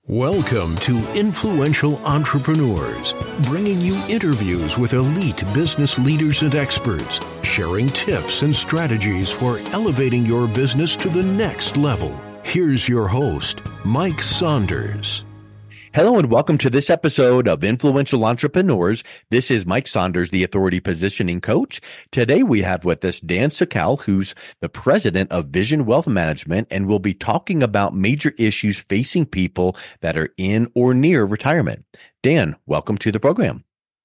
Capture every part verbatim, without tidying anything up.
Welcome to Influential Entrepreneurs, bringing you interviews with elite business leaders and experts, sharing tips and strategies for elevating your business to the next level. Here's your host, Mike Saunders. Hello and welcome to this episode of Influential Entrepreneurs. This is Mike Saunders, the Authority Positioning Coach. Today we have with us Dan Sakal, who's the president of Vision Wealth Management, and we'll be talking about major issues facing people that are in or near retirement. Dan, welcome to the program.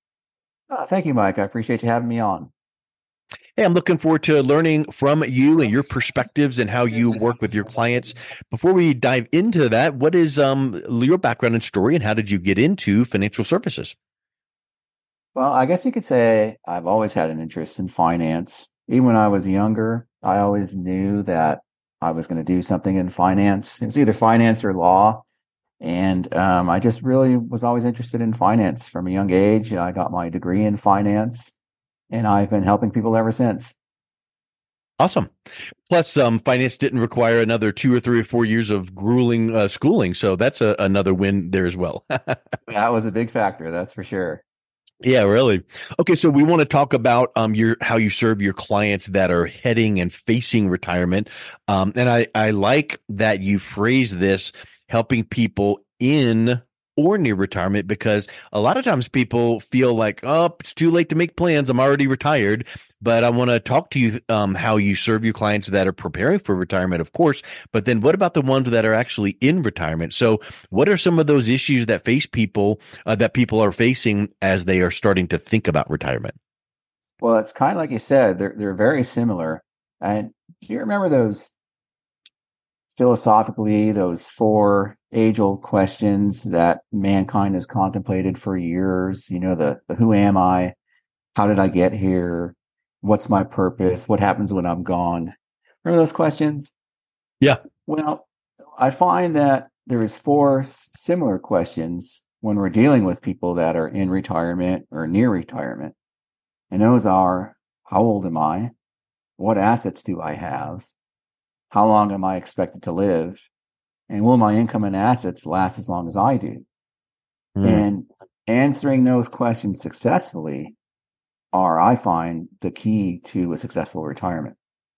Oh, thank you, Mike. I appreciate you having me on. Hey, I'm looking forward to learning from you and your perspectives and how you work with your clients. Before we dive into that, what is um, your background and story, and how did you get into financial services? Well, I guess you could say I've always had an interest in finance. Even when I was younger, I always knew that I was going to do something in finance. It was either finance or law. And um, I just really was always interested in finance from a young age. I got my degree in finance, and I've been helping people ever since. Awesome. Plus, um, finance didn't require another two or three or four years of grueling uh, schooling. So that's a, another win there as well. That was a big factor, that's for sure. Yeah, really. Okay, so we want to talk about um your how you serve your clients that are heading and facing retirement. Um, and I, I like that you phrase this, helping people in or near retirement, because a lot of times people feel like, oh, it's too late to make plans. I'm already retired. But I want to talk to you um, how you serve your clients that are preparing for retirement, of course. But then what about the ones that are actually in retirement? So what are some of those issues that face people uh, that people are facing as they are starting to think about retirement? Well, it's kind of like you said, they're they're very similar. And do you remember those philosophically, those four age-old questions that mankind has contemplated for years? You know, the, the who am I? How did I get here? What's my purpose? What happens when I'm gone? Remember those questions? Yeah. Well, I find that there is four s- similar questions when we're dealing with people that are in retirement or near retirement. And those are, how old am I? What assets do I have? How long am I expected to live? And will my income and assets last as long as I do? Mm. And answering those questions successfully are, I find, the key to a successful retirement.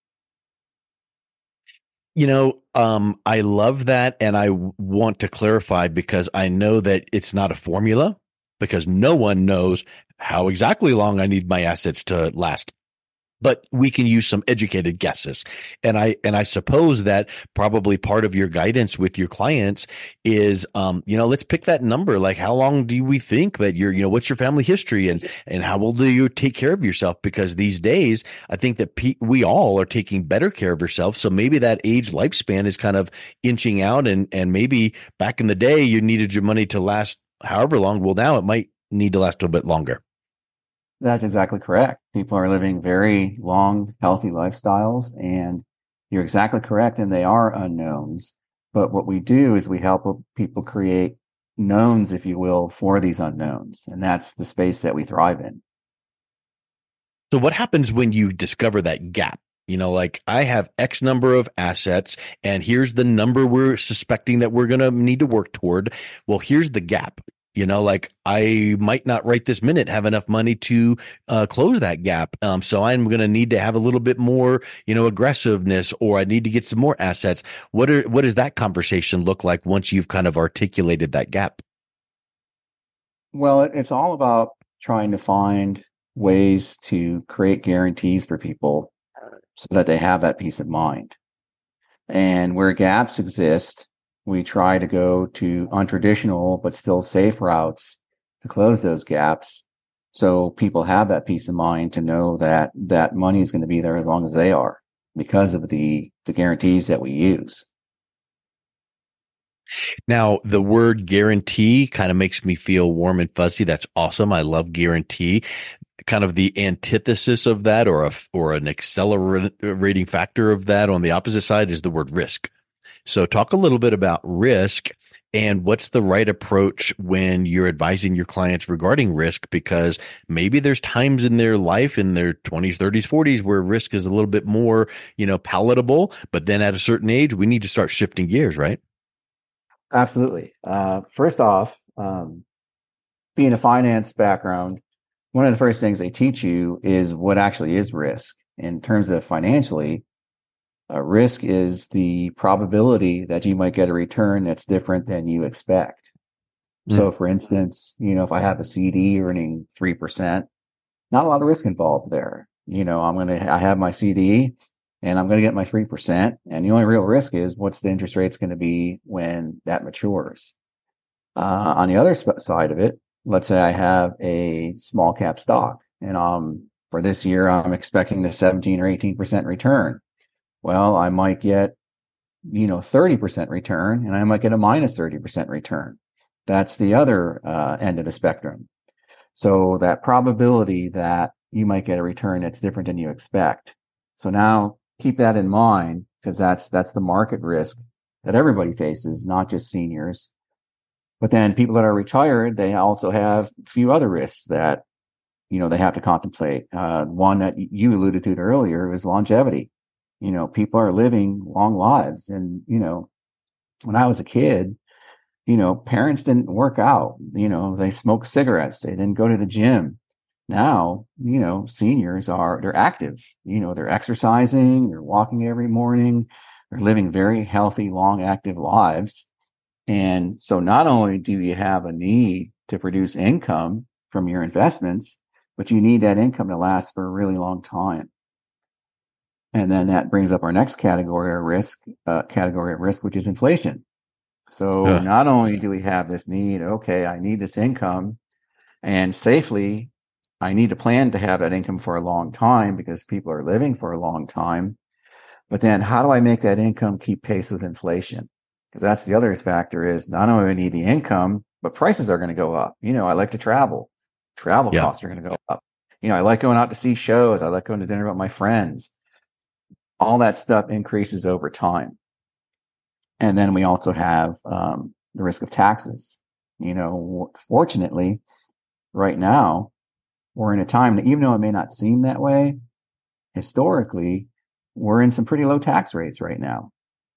You know, um, I love that. And I w- want to clarify, because I know that it's not a formula, because no one knows how exactly long I need my assets to last. But we can use some educated guesses. And I and I suppose that probably part of your guidance with your clients is, um, you know, let's pick that number. Like, how long do we think that you're, you know, what's your family history, and and how well do you take care of yourself? Because these days, I think that pe- we all are taking better care of ourselves. So maybe that age lifespan is kind of inching out, and and maybe back in the day you needed your money to last however long. Well, now it might need to last a bit longer. That's exactly correct. People are living very long, healthy lifestyles, and you're exactly correct, and they are unknowns. But what we do is we help people create knowns, if you will, for these unknowns, and that's the space that we thrive in. So what happens when you discover that gap? You know, like, I have X number of assets, and here's the number we're suspecting that we're going to need to work toward. Well, here's the gap. You know, like, I might not right this minute have enough money to uh, close that gap. Um, so I'm going to need to have a little bit more, you know, aggressiveness, or I need to get some more assets. What are, what does that conversation look like once you've kind of articulated that gap? Well, it's all about trying to find ways to create guarantees for people so that they have that peace of mind. And where gaps exist, we try to go to untraditional but still safe routes to close those gaps, so people have that peace of mind to know that that money is going to be there as long as they are, because of the, the guarantees that we use. Now, the word guarantee kind of makes me feel warm and fuzzy. That's awesome. I love guarantee. Kind of the antithesis of that, or a, or an accelerating factor of that on the opposite side, is the word risk. So talk a little bit about risk, and what's the right approach when you're advising your clients regarding risk, because maybe there's times in their life, in their twenties, thirties, forties, where risk is a little bit more, you know, palatable, but then at a certain age, we need to start shifting gears, right? Absolutely. Uh, first off, um, being a finance background, one of the first things they teach you is what actually is risk. In terms of financially, a risk is the probability that you might get a return that's different than you expect. Mm. So for instance, you know, if I have a C D earning three percent, not a lot of risk involved there. You know, I'm going to, I have my C D and I'm going to get my three percent. And the only real risk is what's the interest rate's going to be when that matures. Uh, on the other sp- side of it, let's say I have a small cap stock and um, for this year, I'm expecting the seventeen or eighteen percent return. Well, I might get, you know, thirty percent return and I might get a minus thirty percent return. That's the other uh, end of the spectrum. So that probability that you might get a return that's different than you expect. So now keep that in mind because that's, that's the market risk that everybody faces, not just seniors. But then people that are retired, they also have a few other risks that, you know, they have to contemplate. Uh, one that you alluded to earlier is longevity. You know, people are living long lives. And, you know, when I was a kid, you know, parents didn't work out. You know, they smoked cigarettes. They didn't go to the gym. Now, you know, seniors are, they're active. You know, they're exercising, they're walking every morning, they're living very healthy, long, active lives. And so not only do you have a need to produce income from your investments, but you need that income to last for a really long time. And then that brings up our next category of risk, uh, category of risk, which is inflation. So Uh, not only do we have this need, okay, I need this income and safely, I need to plan to have that income for a long time because people are living for a long time. But then how do I make that income keep pace with inflation? Because that's the other factor is not only do I need the income, but prices are going to go up. You know, I like to travel. Travel yeah. costs are going to go up. You know, I like going out to see shows. I like going to dinner with my friends. All that stuff increases over time. And then we also have um, the risk of taxes. You know, fortunately, right now, we're in a time that even though it may not seem that way, historically, we're in some pretty low tax rates right now.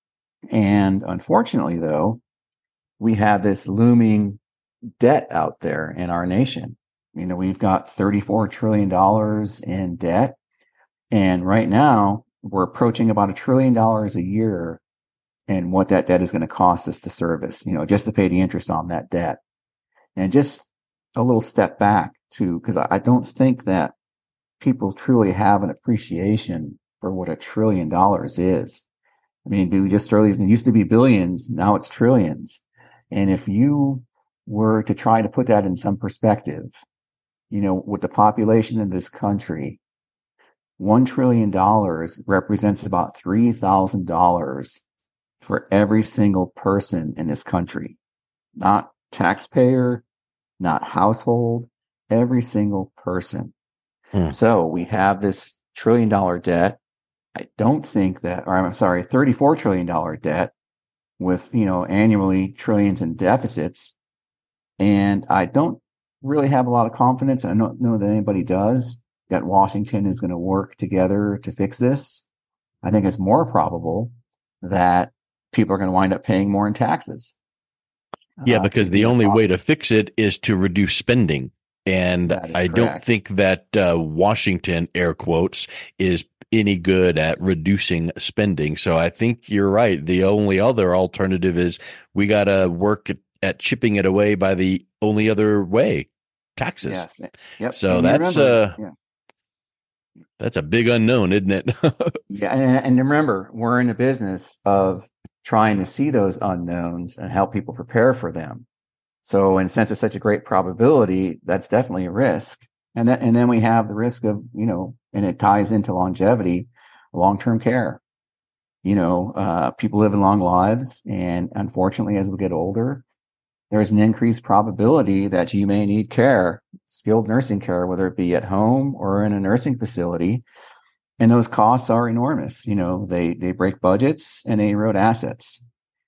And unfortunately, though, we have this looming debt out there in our nation. You know, we've got thirty-four trillion dollars in debt. And right now, we're approaching about a trillion dollars a year and what that debt is going to cost us to service, you know, just to pay the interest on that debt. And just a little step back too, because I don't think that people truly have an appreciation for what a trillion dollars is. I mean, we just throw these, it used to be billions, now it's trillions. And if you were to try to put that in some perspective, you know, with the population of this country, one trillion dollars represents about three thousand dollars for every single person in this country, not taxpayer, not household, every single person. Hmm. So we have this trillion dollar debt. I don't think that, or I'm sorry, thirty-four trillion dollar debt with, you know, annually trillions in deficits. And I don't really have a lot of confidence. I don't know that anybody does that Washington is going to work together to fix this. I think it's more probable that people are going to wind up paying more in taxes. Yeah, Uh, because to, you the know, only way to fix it is to reduce spending. And that is I don't correct. think that uh, Washington, air quotes, is any good at reducing spending. So I think you're right. The only other alternative is we got to work at, at chipping it away by the only other way, taxes. Yes. Yep. So And you that's remember, uh yeah. that's a big unknown, isn't it? Yeah, and, and remember, we're in the business of trying to see those unknowns and help people prepare for them. So, and since it's such a great probability, that's definitely a risk. And then, and then we have the risk of, you know, and it ties into longevity, long-term care. You know, uh, people live long lives, and unfortunately, as we get older, there's an increased probability that you may need care, skilled nursing care, whether it be at home or in a nursing facility. And those costs are enormous. You know, they, they break budgets and they erode assets.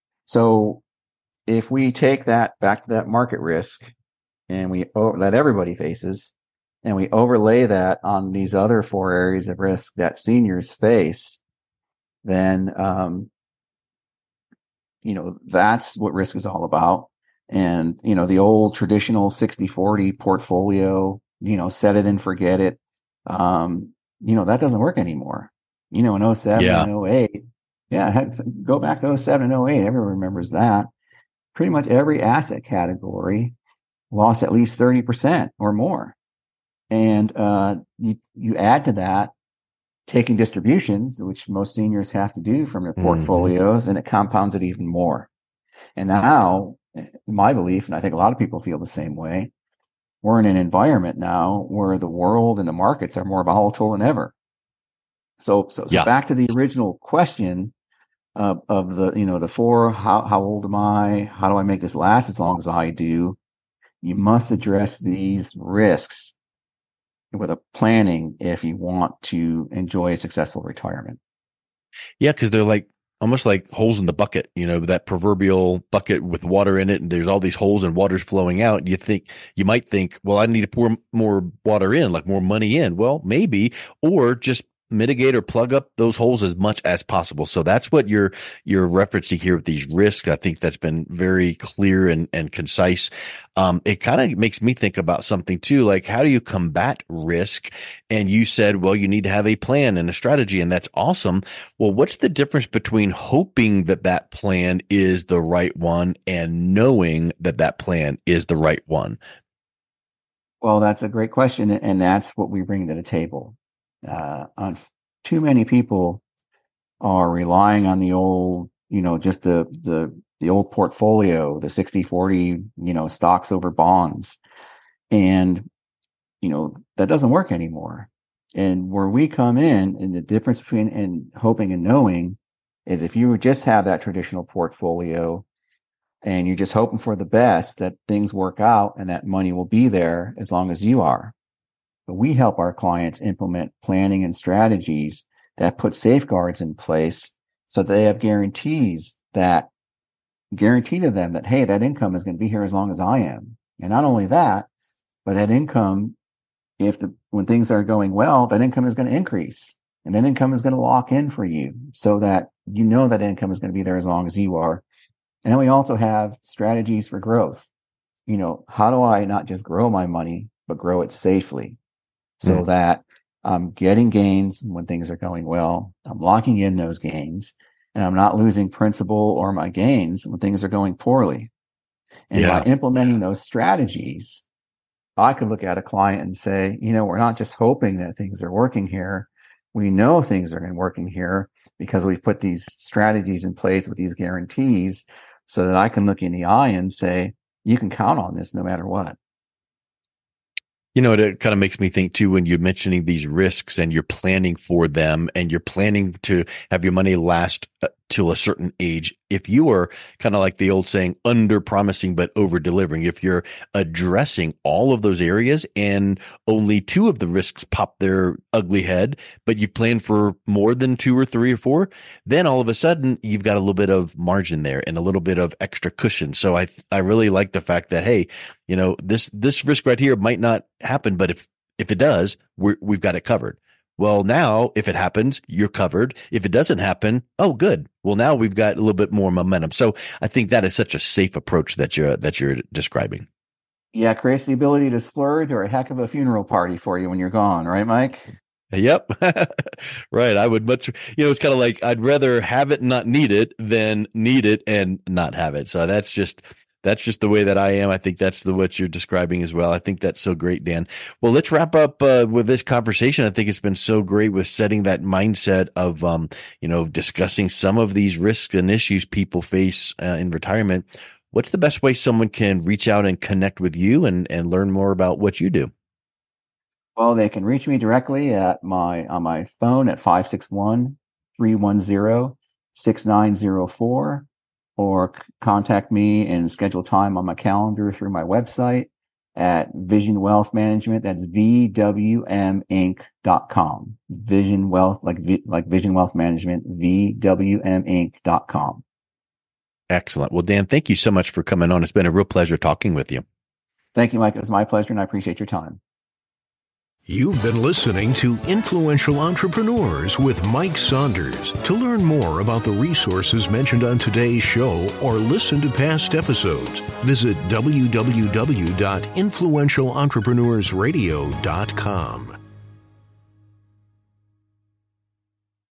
So if we take that back to that market risk and we, that everybody faces, and we overlay that on these other four areas of risk that seniors face, then, um, you know, that's what risk is all about. And, you know, the old traditional sixty forty portfolio, you know, set it and forget it. Um, you know, that doesn't work anymore. You know, in oh seven Yeah. and oh eight, yeah, heck, go back to oh seven and oh eight. Everyone remembers that. Pretty much every asset category lost at least thirty percent or more. And, uh, you, you add to that taking distributions, which most seniors have to do from their Mm-hmm. portfolios, and it compounds it even more. And now, my belief, and I think a lot of people feel the same way, we're in an environment now where the world and the markets are more volatile than ever. So, so, so Yeah. back to the original question uh, of the, you know, the four, how, how old am I? How do I make this last as long as I do? You must address these risks with a planning if you want to enjoy a successful retirement. Yeah, because they're like almost like holes in the bucket, you know, that proverbial bucket with water in it, and there's all these holes and water's flowing out. You think you might think, well, I need to pour more water in, like more money in. Well, maybe, or just mitigate or plug up those holes as much as possible. So that's what you're you're referencing here with these risks. I think that's been very clear and and concise. Um, it kind of makes me think about something too, like how do you combat risk? And you said, well, you need to have a plan and a strategy, and that's awesome. Well, what's the difference between hoping that that plan is the right one and knowing that that plan is the right one? Well, that's a great question, and that's what we bring to the table. Uh, on too many people are relying on the old, you know, just the the the old portfolio, the sixty forty, you know, stocks over bonds, and you know that doesn't work anymore. And where we come in, and the difference between and hoping and knowing, is if you just have that traditional portfolio and you're just hoping for the best that things work out and that money will be there as long as you are. But we help our clients implement planning and strategies that put safeguards in place so that they have guarantees that guarantee to them that, hey, that income is going to be here as long as I am. And not only that, but that income, if the when things are going well, that income is going to increase. And that income is going to lock in for you so that you know that income is going to be there as long as you are. And then we also have strategies for growth. You know, how do I not just grow my money, but grow it safely so Mm. that I'm getting gains when things are going well. I'm locking in those gains and I'm not losing principal or my gains when things are going poorly. And by Yeah. implementing those strategies, I could look at a client and say, you know, we're not just hoping that things are working here. We know things are working here because we've put these strategies in place with these guarantees so that I can look in the eye and say, you can count on this no matter what. You know, it kind of makes me think too, when you're mentioning these risks and you're planning for them and you're planning to have your money last uh, till a certain age. If you are kind of like the old saying, under promising, but over delivering, if you're addressing all of those areas and only two of the risks pop their ugly head, but you've planned for more than two or three or four, then all of a sudden you've got a little bit of margin there and a little bit of extra cushion. So I, I really like the fact that, hey, you know, this, this risk right here might not happen, but if, if it does, we're, we've got it covered. Well, now if it happens, you're covered. If it doesn't happen, oh, good. Well, now we've got a little bit more momentum. So I think that is such a safe approach that you're, that you're describing. Yeah, creates the ability to splurge or a heck of a funeral party for you when you're gone, right, Mike? Yep. Right. I would much, you know, it's kind of like I'd rather have it and not need it than need it and not have it. So that's just, that's just the way that I am. I think that's the what you're describing as well. I think that's so great, Dan. Well, let's wrap up uh, with this conversation. I think it's been so great with setting that mindset of, um, you know, discussing some of these risks and issues people face uh, in retirement. What's the best way someone can reach out and connect with you and, and learn more about what you do? Well, they can reach me directly at my on my phone at five six one, three one zero, six nine zero four, or c- contact me and schedule time on my calendar through my website at Vision Wealth Management. That's V W M Inc dot com. Vision Wealth, like vi- like Vision Wealth Management, V W M Inc dot com. Excellent. Well, Dan, thank you so much for coming on. It's been a real pleasure talking with you. Thank you, Mike. It was my pleasure, and I appreciate your time. You've been listening to Influential Entrepreneurs with Mike Saunders. To learn more about the resources mentioned on today's show or listen to past episodes, visit w w w dot influential entrepreneurs radio dot com.